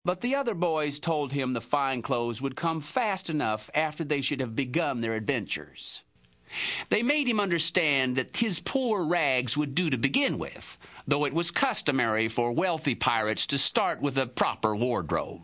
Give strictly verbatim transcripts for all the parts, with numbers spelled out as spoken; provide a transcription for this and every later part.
But the other boys told him the fine clothes would come fast enough after they should have begun their adventures. They made him understand that his poor rags would do to begin with, though it was customary for wealthy pirates to start with a proper wardrobe.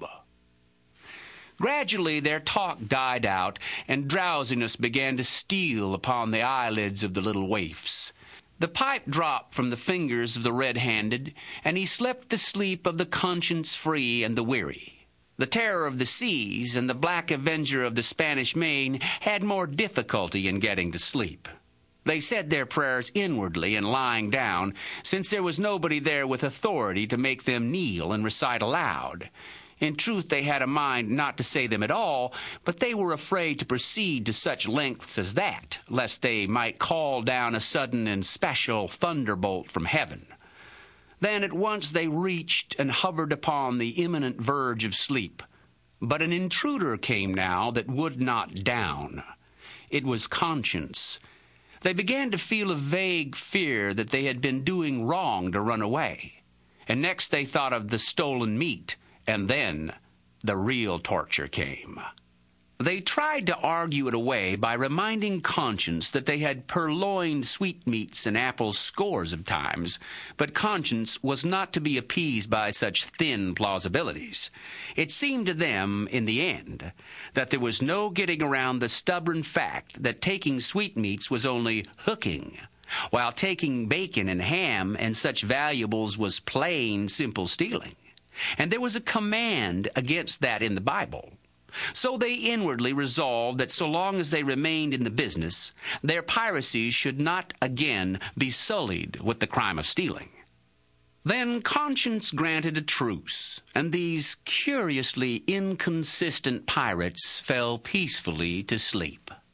Gradually their talk died out, and drowsiness began to steal upon the eyelids of the little waifs. The pipe dropped from the fingers of the red-handed, and he slept the sleep of the conscience-free and the weary. The terror of the seas and the black avenger of the Spanish Main had more difficulty in getting to sleep. They said their prayers inwardly and lying down, since there was nobody there with authority to make them kneel and recite aloud. In truth, they had a mind not to say them at all, but they were afraid to proceed to such lengths as that, lest they might call down a sudden and special thunderbolt from heaven. Then at once they reached and hovered upon the imminent verge of sleep. But an intruder came now that would not down. It was conscience. They began to feel a vague fear that they had been doing wrong to run away. And next they thought of the stolen meat. And then the real torture came. They tried to argue it away by reminding conscience that they had purloined sweetmeats and apples scores of times, but conscience was not to be appeased by such thin plausibilities. It seemed to them, in the end, that there was no getting around the stubborn fact that taking sweetmeats was only hooking, while taking bacon and ham and such valuables was plain, simple stealing. And there was a command against that in the Bible. So they inwardly resolved that so long as they remained in the business, their piracies should not again be sullied with the crime of stealing. Then conscience granted a truce, and these curiously inconsistent pirates fell peacefully to sleep.